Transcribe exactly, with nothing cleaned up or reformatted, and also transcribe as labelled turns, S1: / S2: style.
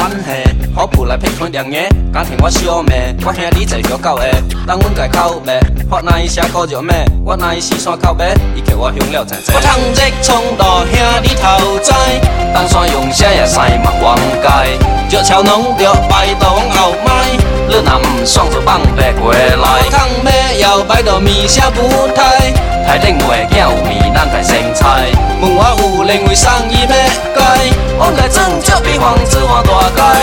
S1: 关系，好铺来骗款两个，家庭我小妹，我兄弟坐小狗的，当阮家口卖，发那伊写苦肉糜，我那伊四山口卖，伊叫我香了真济。我通热冲路兄弟头栽，当山用写也西嘛冤家，石桥农着摆到往后迈，你若唔爽就放白过来。我通要摇摆到面声舞台，台顶袂惊有面，咱家生菜。问我有认为送伊要改，我该真就比房子换大街。